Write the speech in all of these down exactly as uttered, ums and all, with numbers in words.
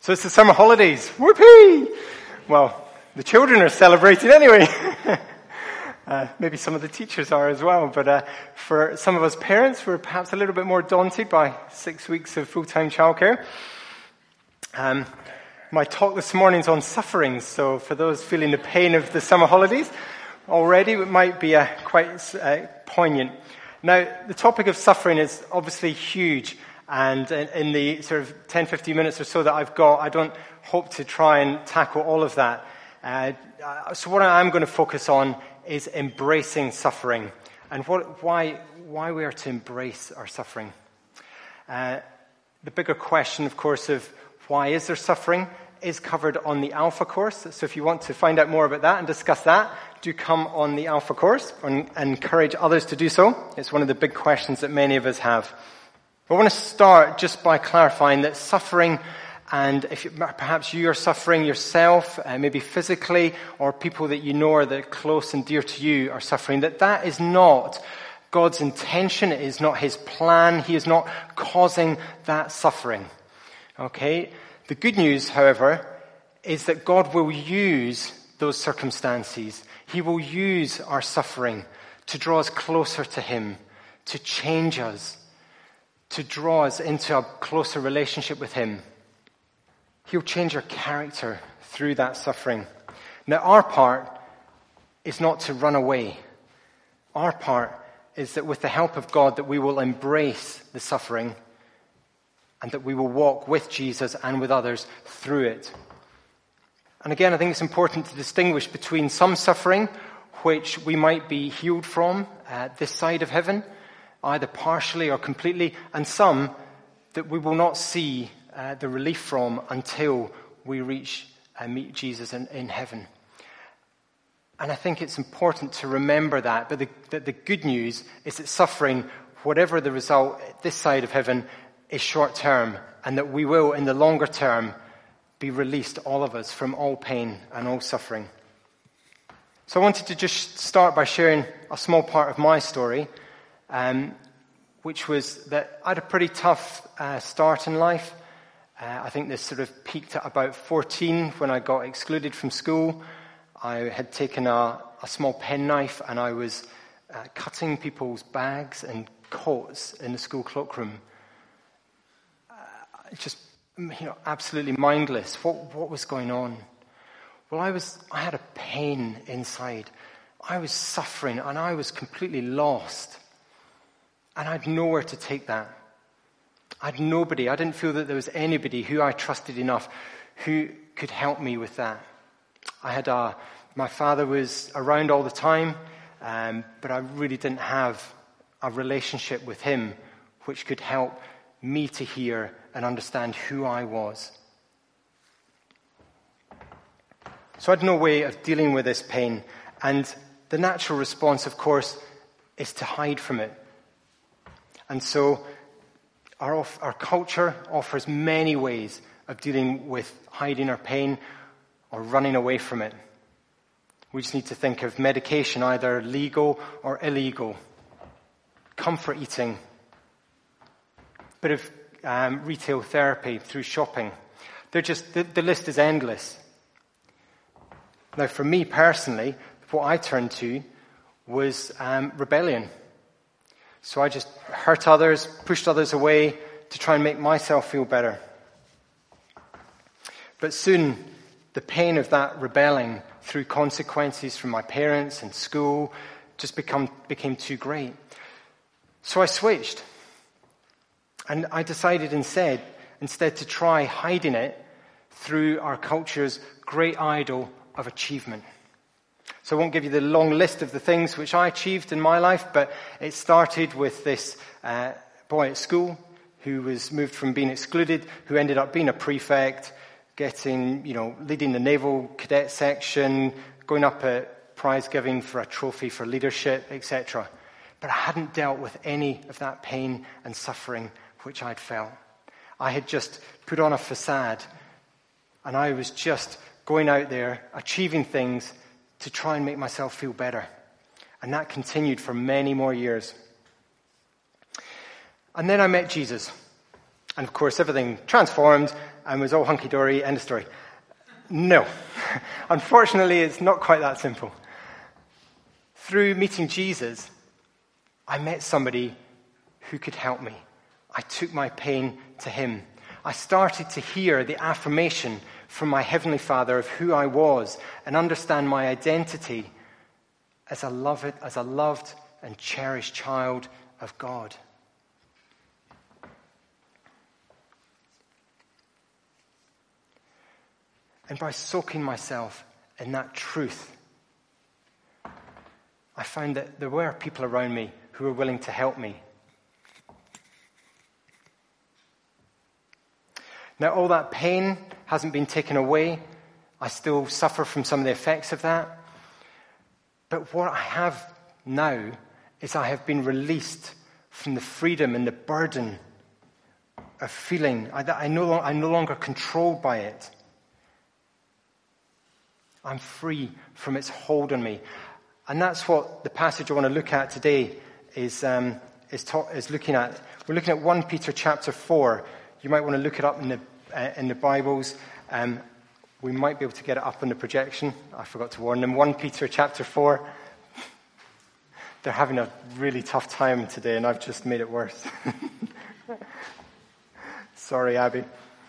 So it's the summer holidays. Whoopee! Well, the children are celebrating anyway. uh, maybe some of the teachers are as well. But uh, for some of us parents, we're perhaps a little bit more daunted by six weeks of full-time childcare. Um, my talk this morning is on suffering. So for those feeling the pain of the summer holidays, already it might be uh, quite uh, poignant. Now, the topic of suffering is obviously huge. And in the sort of ten, fifteen minutes or so that I've got, I don't hope to try and tackle all of that. Uh, so what I am going to focus on is embracing suffering and what, why, why we are to embrace our suffering. Uh, the bigger question, of course, of why is there suffering is covered on the Alpha course. So if you want to find out more about that and discuss that, do come on the Alpha course and encourage others to do so. It's one of the big questions that many of us have. I want to start just by clarifying that suffering, and if you, perhaps you are suffering yourself, uh, maybe physically, or people that you know are that close and dear to you are suffering, that that is not God's intention, it is not His plan, He is not causing that suffering. Okay? The good news, however, is that God will use those circumstances. He will use our suffering to draw us closer to Him, to change us, to draw us into a closer relationship with Him. He'll change our character through that suffering. Now, our part is not to run away. Our part is that with the help of God, that we will embrace the suffering and that we will walk with Jesus and with others through it. And again, I think it's important to distinguish between some suffering, which we might be healed from uh, this side of heaven, either partially or completely, and some that we will not see uh, the relief from until we reach and meet Jesus in, in heaven. And I think it's important to remember that, but the, that the good news is that suffering, whatever the result this side of heaven, is short term, and that we will, in the longer term, be released, all of us, from all pain and all suffering. So I wanted to just start by sharing a small part of my story, Um, which was that I had a pretty tough uh, start in life. Uh, I think this sort of peaked at about fourteen when I got excluded from school. I had taken a, a small penknife and I was uh, cutting people's bags and coats in the school cloakroom. Uh, just, you know, absolutely mindless. What, what was going on? Well, I was, I had a pain inside. I was suffering and I was completely lost. And I had nowhere to take that. I had nobody. I didn't feel that there was anybody who I trusted enough who could help me with that. I had a, my father was around all the time, um, but I really didn't have a relationship with him which could help me to hear and understand who I was. So I had no way of dealing with this pain. And the natural response, of course, is to hide from it. And so our, our culture offers many ways of dealing with hiding our pain or running away from it. We just need to think of medication, either legal or illegal, comfort eating, a bit of um, retail therapy through shopping. They're just the, the list is endless. Now, for me personally, what I turned to was um, rebellion. So I just hurt others, pushed others away to try and make myself feel better. But soon, the pain of that rebelling through consequences from my parents and school just become, became too great. So I switched. And I decided instead, instead to try hiding it through our culture's great idol of achievement. So I won't give you the long list of the things which I achieved in my life, but it started with this uh, boy at school who was moved from being excluded, who ended up being a prefect, getting, you know, leading the naval cadet section, going up at prize giving for a trophy for leadership, et cetera. But I hadn't dealt with any of that pain and suffering which I'd felt. I had just put on a facade, and I was just going out there, achieving things to try and make myself feel better. And that continued for many more years. And then I met Jesus. And of course, everything transformed, and was all hunky-dory, end of story. No. Unfortunately, it's not quite that simple. Through meeting Jesus, I met somebody who could help me. I took my pain to him. I started to hear the affirmation from my Heavenly Father of who I was and understand my identity as a loved, as a loved and cherished child of God. And by soaking myself in that truth, I found that there were people around me who were willing to help me. Now, all that pain hasn't been taken away. I still suffer from some of the effects of that. But what I have now is I have been released from the freedom and the burden of feeling. I, I no, I'm no longer controlled by it. I'm free from its hold on me. And that's what the passage I want to look at today is, um, is, ta- is looking at. We're looking at First Peter chapter four. You might want to look it up in the, uh, in the Bibles. Um, we might be able to get it up on the projection. I forgot to warn them. First Peter chapter four. They're having a really tough time today, and I've just made it worse. Sorry, Abby.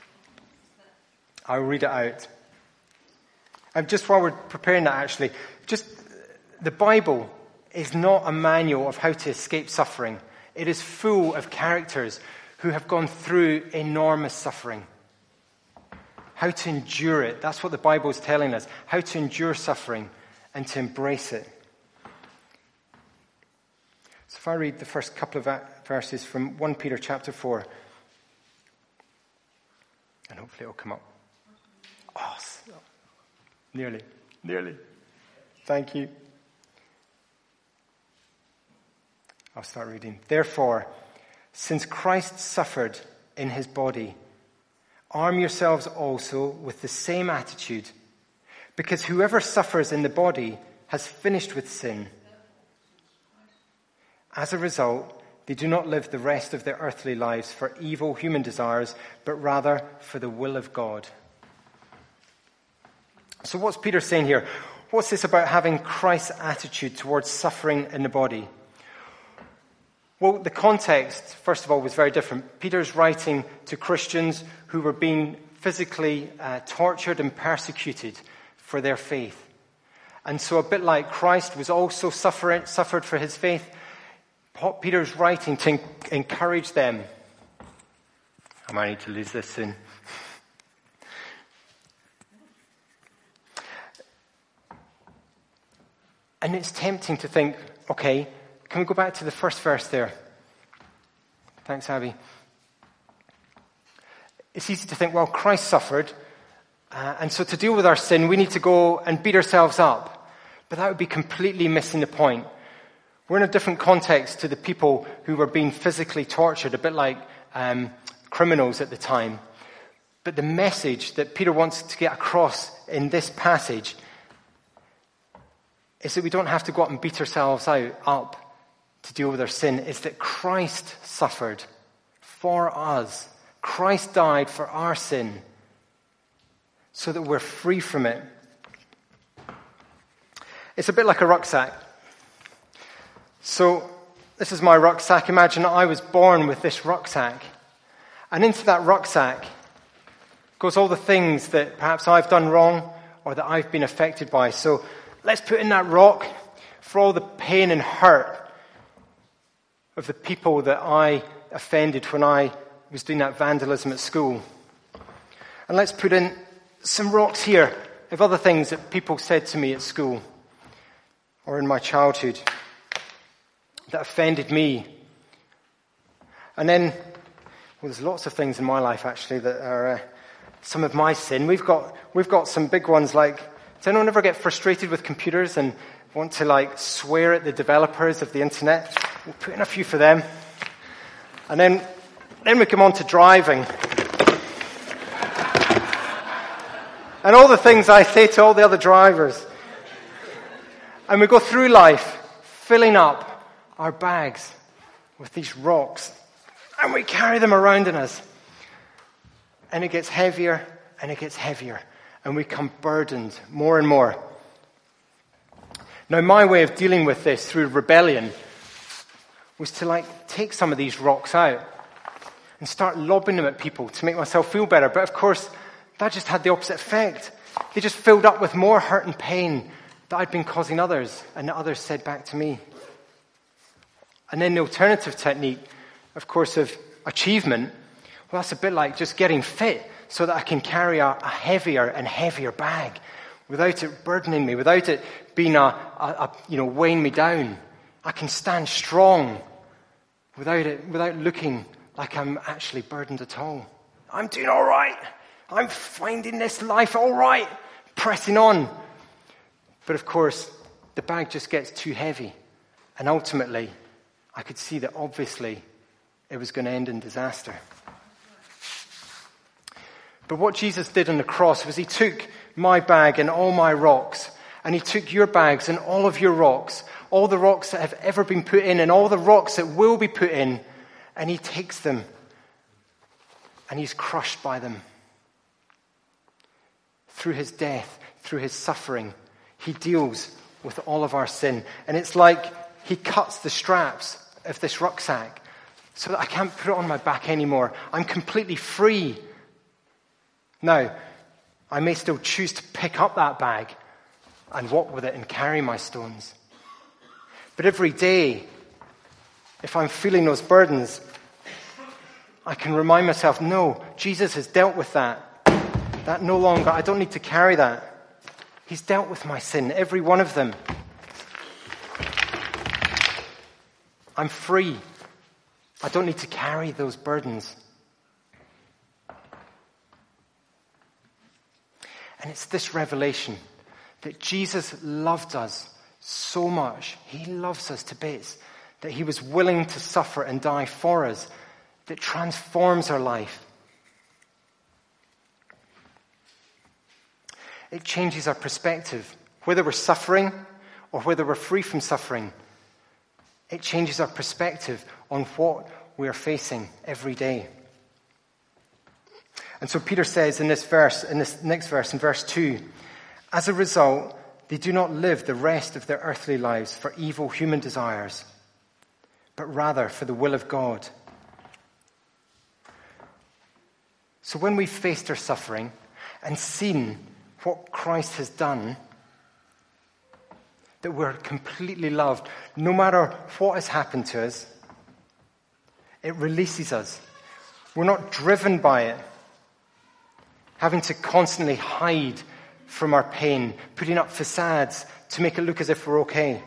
I'll read it out. And just while we're preparing that, actually, just the Bible is not a manual of how to escape suffering. It is full of characters who have gone through enormous suffering. How to endure it. That's what the Bible is telling us. How to endure suffering and to embrace it. So if I read the first couple of verses from First Peter chapter four, and hopefully it'll come up. Oh, nearly, nearly. Thank you. I'll start reading. Therefore, since Christ suffered in his body, arm yourselves also with the same attitude, because whoever suffers in the body has finished with sin. As a result, they do not live the rest of their earthly lives for evil human desires, but rather for the will of God. So what's Peter saying here? What's this about having Christ's attitude towards suffering in the body? Well, the context, first of all, was very different. Peter's writing to Christians who were being physically uh, tortured and persecuted for their faith. And so a bit like Christ was also suffering, suffered for his faith, Peter's writing to encourage them. I might need to lose this soon. And it's tempting to think, okay, can we go back to the first verse there? Thanks, Abby. It's easy to think, well, Christ suffered, uh, and so to deal with our sin, we need to go and beat ourselves up. But that would be completely missing the point. We're in a different context to the people who were being physically tortured, a bit like um, criminals at the time. But the message that Peter wants to get across in this passage is that we don't have to go out and beat ourselves out up to deal with our sin. It's that Christ suffered for us. Christ died for our sin so that we're free from it. It's a bit like a rucksack. So this is my rucksack. Imagine I was born with this rucksack. And into that rucksack goes all the things that perhaps I've done wrong or that I've been affected by. So let's put in that rock for all the pain and hurt of the people that I offended when I was doing that vandalism at school. And let's put in some rocks here of other things that people said to me at school or in my childhood that offended me. And then, well, there's lots of things in my life actually that are uh, some of my sin. We've got we've got some big ones like, does anyone ever get frustrated with computers and want to like swear at the developers of the internet? We'll put in a few for them. And then, then we come on to driving. And all the things I say to all the other drivers. And we go through life filling up our bags with these rocks. And we carry them around in us. and it gets heavier and it gets heavier. And we become burdened more and more. Now, my way of dealing with this through rebellion was to like take some of these rocks out and start lobbing them at people to make myself feel better. But of course, that just had the opposite effect. They just filled up with more hurt and pain that I'd been causing others and that others said back to me. And then the alternative technique, of course, of achievement, well, that's a bit like just getting fit so that I can carry a, a heavier and heavier bag without it burdening me, without it being a, a, a, you know, weighing me down. I can stand strong without it, without looking like I'm actually burdened at all. I'm doing all right. I'm finding this life all right, pressing on. But of course, the bag just gets too heavy. And ultimately, I could see that obviously it was going to end in disaster. But what Jesus did on the cross was he took my bag and all my rocks, and he took your bags and all of your rocks, all the rocks that have ever been put in and all the rocks that will be put in, and he takes them and he's crushed by them. Through his death, through his suffering, he deals with all of our sin. And it's like he cuts the straps of this rucksack so that I can't put it on my back anymore. I'm completely free. Now, I may still choose to pick up that bag and walk with it and carry my stones. But every day, if I'm feeling those burdens, I can remind myself, no, Jesus has dealt with that. That no longer, I don't need to carry that. He's dealt with my sin, every one of them. I'm free. I don't need to carry those burdens. And it's this revelation that Jesus loved us so much. He loves us to bits. That he was willing to suffer and die for us. That transforms our life. It changes our perspective. Whether we're suffering or whether we're free from suffering. It changes our perspective on what we are facing every day. And so Peter says in this verse, in this next verse, in verse two, as a result, they do not live the rest of their earthly lives for evil human desires, but rather for the will of God. So when we've faced our suffering and seen what Christ has done, that we're completely loved, no matter what has happened to us, it releases us. We're not driven by it, having to constantly hide from our pain, putting up facades to make it look as if we're okay.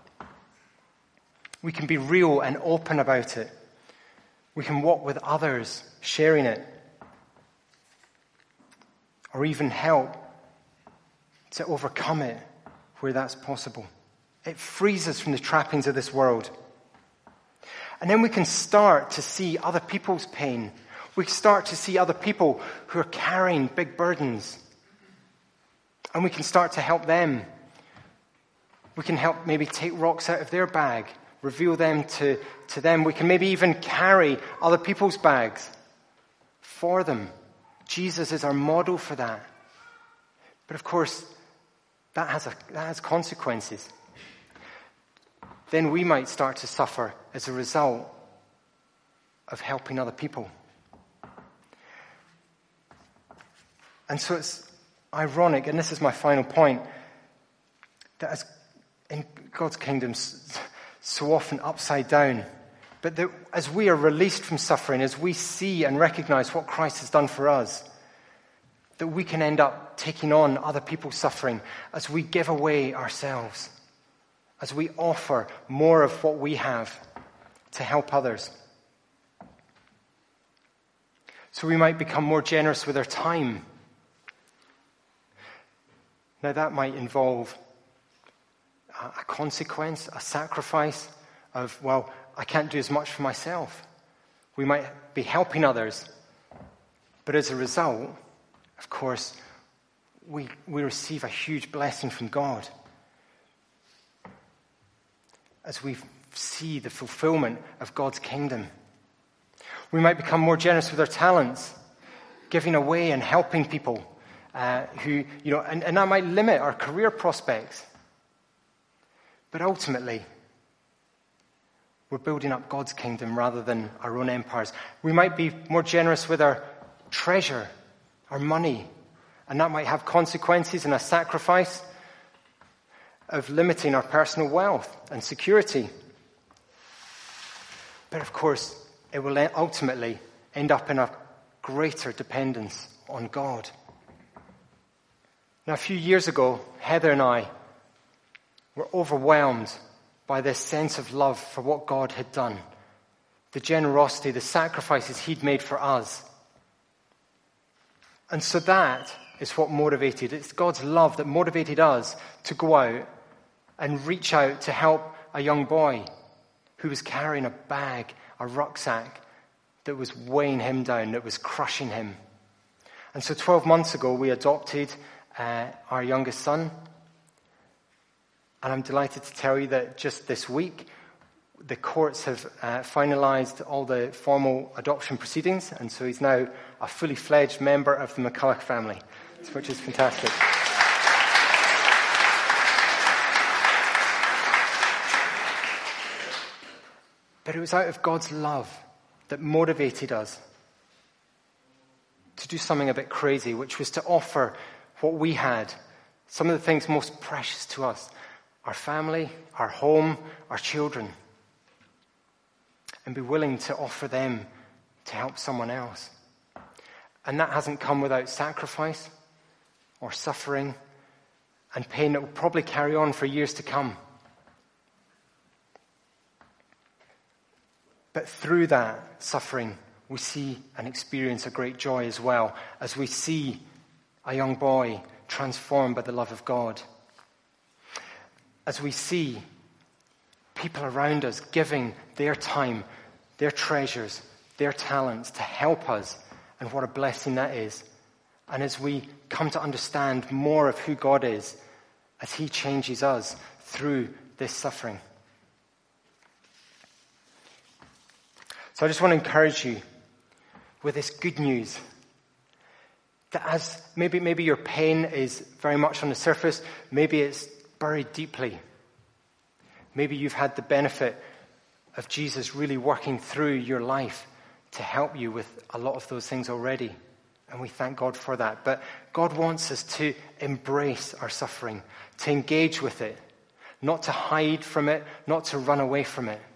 We can be real and open about it. We can walk with others, sharing it, or even help to overcome it where that's possible. It frees us from the trappings of this world. And then we can start to see other people's pain. We start to see other people who are carrying big burdens. And we can start to help them. We can help maybe take rocks out of their bag, reveal them to, to them. We can maybe even carry other people's bags for them. Jesus is our model for that. But of course, that has, a, that has consequences. Then we might start to suffer as a result of helping other people. And so it's ironic, and this is my final point, that as in God's kingdom, so often upside down, but that as we are released from suffering, as we see and recognize what Christ has done for us, that we can end up taking on other people's suffering as we give away ourselves, as we offer more of what we have to help others. So we might become more generous with our time. Now that might involve a consequence, a sacrifice of, well, I can't do as much for myself. We might be helping others, but as a result, of course, we, we receive a huge blessing from God as we see the fulfillment of God's kingdom. We might become more generous with our talents. giving away and helping people uh, who, you know, and, and that might limit our career prospects. But ultimately, we're building up God's kingdom rather than our own empires. We might be more generous with our treasure, our money, and that might have consequences and a sacrifice of limiting our personal wealth and security. But of course, it will ultimately end up in a greater dependence on God. Now, a few years ago, Heather and I were overwhelmed by this sense of love for what God had done, the generosity, the sacrifices he'd made for us. And so that is what motivated, it's God's love that motivated us to go out and reach out to help a young boy who was carrying a bag, a rucksack that was weighing him down, that was crushing him. And so twelve months ago, we adopted uh, our youngest son. And I'm delighted to tell you that just this week, the courts have uh, finalized all the formal adoption proceedings. And so he's now a fully fledged member of the McCulloch family, which is fantastic. But it was out of God's love that motivated us to do something a bit crazy, which was to offer what we had, some of the things most precious to us, our family, our home, our children, and be willing to offer them to help someone else. And that hasn't come without sacrifice or suffering and pain that will probably carry on for years to come. But through that suffering, we see and experience a great joy as well, as we see a young boy transformed by the love of God. As we see people around us giving their time, their treasures, their talents to help us, and what a blessing that is. And as we come to understand more of who God is, as he changes us through this suffering. So I just want to encourage you with this good news that as maybe maybe your pain is very much on the surface, maybe it's buried deeply. Maybe you've had the benefit of Jesus really working through your life to help you with a lot of those things already. And we thank God for that. But God wants us to embrace our suffering, to engage with it, not to hide from it, not to run away from it.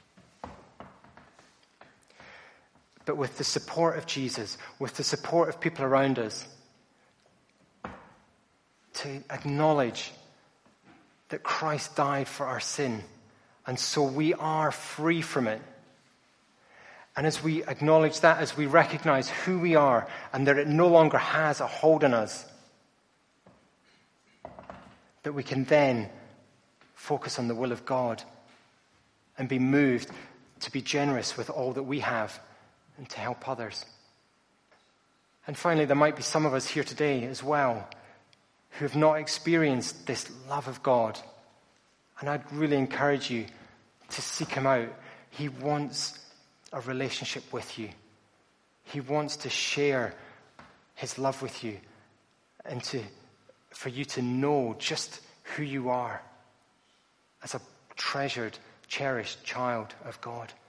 But with the support of Jesus, with the support of people around us, to acknowledge that Christ died for our sin, and so we are free from it. And as we acknowledge that, as we recognize who we are, and that it no longer has a hold on us, that we can then focus on the will of God and be moved to be generous with all that we have and to help others. And finally, there might be some of us here today as well who have not experienced this love of God. And I'd really encourage you to seek him out. He wants a relationship with you. He wants to share his love with you and to for you to know just who you are as a treasured, cherished child of God.